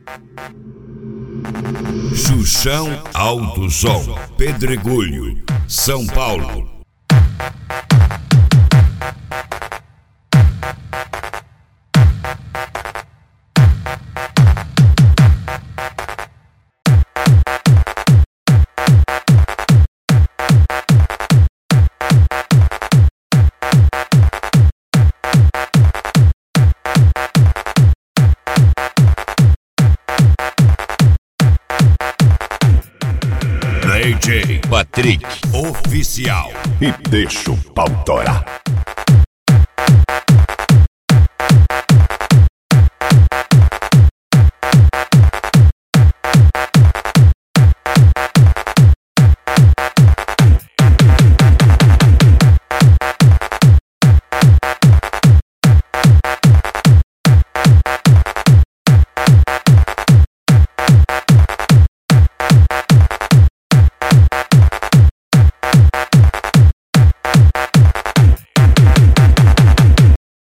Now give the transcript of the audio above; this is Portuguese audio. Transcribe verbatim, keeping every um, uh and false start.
Xuxão Alto Som, Pedregulho, São Paulo. D J Patrick Oficial. E deixa o pau torar.